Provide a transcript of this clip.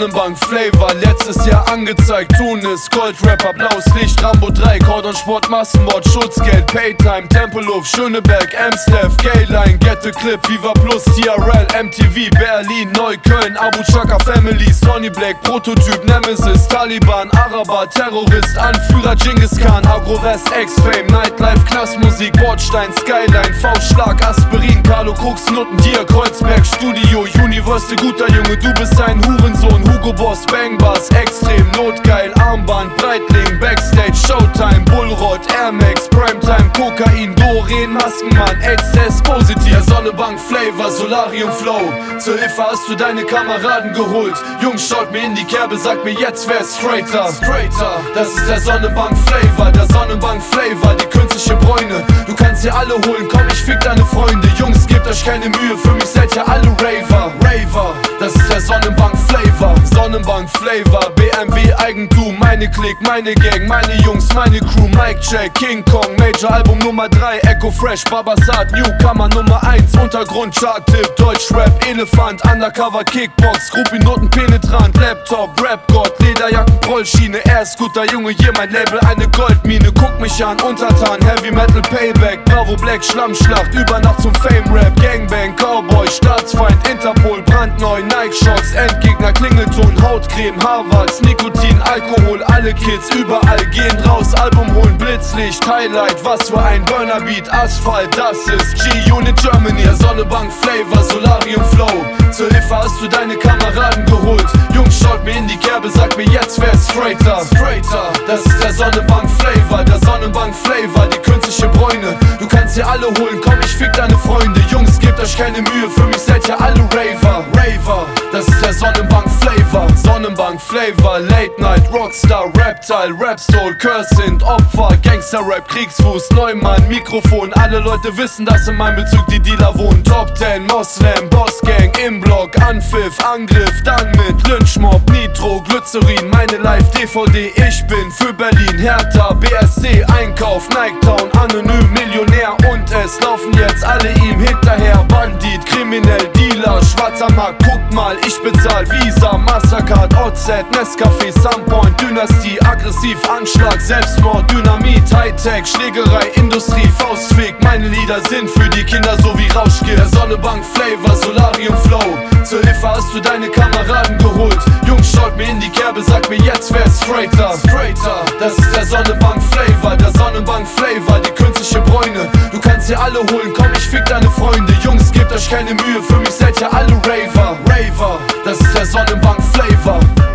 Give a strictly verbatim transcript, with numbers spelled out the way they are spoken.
Sonnenbank Flavor, letztes Jahr angezeigt. Tunis, Goldrapper, blaues Licht, Rambo drei, Cordon Sport, Massenmord, Schutzgeld, Paytime, Tempelhof, Schöneberg, Amstaff, Gayline, Get the Clip, Viva Plus, T R L, M T V, Berlin, Neukölln, Abu Chaka Family, Sonny Black, Prototyp, Nemesis, Taliban, Araber, Terrorist, Anführer, Genghis Khan, Agro-West, X-Fame, Nightlife, Knastmusik, Bordstein, Skyline, V-Schlag, Aspirin, Carlo Krux, Nutten, Dir, Kreuzberg, Studio, Universal, guter Junge, du bist ein Hurensohn, Hugo Boss, Bang Bass, Extrem, Notgeil, Armband, Breitling, Backstage, Showtime, Bullrod, Air Max, Primetime, Kokain, Doreen, Maskenmann, Exzess, positiv, der Sonnenbank Flavor, Solarium Flow, zur Hilfe hast du deine Kameraden geholt, Jungs, schaut mir in die Kerbe, sagt mir jetzt, wer ist straighter, straighter, das ist der Sonnenbank Flavor, der Sonnenbank Flavor, die künstliche Bräune, du kannst sie alle holen, komm, ich fick deine Freunde, Jungs, gebt euch keine Mühe, für mich seid ihr alle Raver, Raver, das ist der Sonnenbank Flavor, Sonnenbank Flavor, B M W Eigentum, meine Clique, meine Gang, meine Jungs, meine Crew, Mic Check, King Kong, Major Album Nummer drei, Echo Fresh, Babasat, Newcomer Nummer eins, Untergrund, Chart-Tipp, Deutschrap, Elefant, Undercover, Kickbox, Gruppinoten, penetrant, Laptop, Rap-Gott, Lederjacken, Rollschiene, Air-Scooter, Junge, hier mein Label, eine Goldmine, guck mich an, Untertan, Heavy Metal, Payback, Bravo, Black, Schlammschlacht, über Nacht zum Fame-Rap, Gangbang, Cowboy, Staatsfeind, Interpol, brandneu, Nike-Shots, Endgegner, Klingelton, Hautcreme, Harvards, Nikotin, Alkohol, alle Kids überall gehen raus, Album holen, Blitzlicht, Highlight, was für ein Burnerbeat, Asphalt, das ist G-Unit Germany, der Sonnenbank Flavor, Solarium Flow, zur Hilfe hast du deine Kameraden geholt, Jungs, schaut mir in die Kerbe, sagt mir jetzt, wer ist straighter, straighter, das ist der Sonnenbank Flavor, der Sonnenbank Flavor, die künstliche Bräune, du kannst sie alle holen, komm, ich fick deine Freunde, Jungs, gebt euch keine Mühe, für mich seid ihr alle Raver, Raver, das ist der Sonnenbank Flavor, Sonnenbank Flavor, Late Night, Rockstar, Reptile, Rap Soul, Curse sind Opfer, Gangster-Rap, Kriegsfuß, Neumann, Mikrofon, alle Leute wissen, dass in meinem Bezug die Dealer wohnen, Top Ten, Moslem, Bossgang, im Block, Anpfiff, Angriff, dann mit Lynchmob, Nitro, Glycerin, meine Live-D V D, ich bin für Berlin, Hertha, B S C, Einkauf, Niketown, anonym, Millionär und es laufen jetzt alle ihm hinterher, Bandit, Kriminell, Dealer, schwarzer Markt, guck mal, ich bezahl Visa, Mastercard, O Z, Nescafé, Sunpoint, Dynastie, aggressiv, Anschlag, Selbstmord, Dynamit, Hightech, Schlägerei, Industrie, Faustfick, meine Lieder sind für die Kinder so wie Rauschgift, der Sonnenbank Flavor, Solarium Flow, zur Hilfe hast du deine Kameraden geholt, Jungs, schaut mir in die Kerbe, sagt mir jetzt, wer ist straighter, straighter, das ist der Sonnenbank Flavor, der Sonnenbank Flavor, die künstliche Bräune, du kannst sie alle holen, komm, ich fick deine Freunde, Jungs, gebt euch keine Mühe, für mich seid ihr alle Raver, Raver, das ist der Sonnenbank Flavor.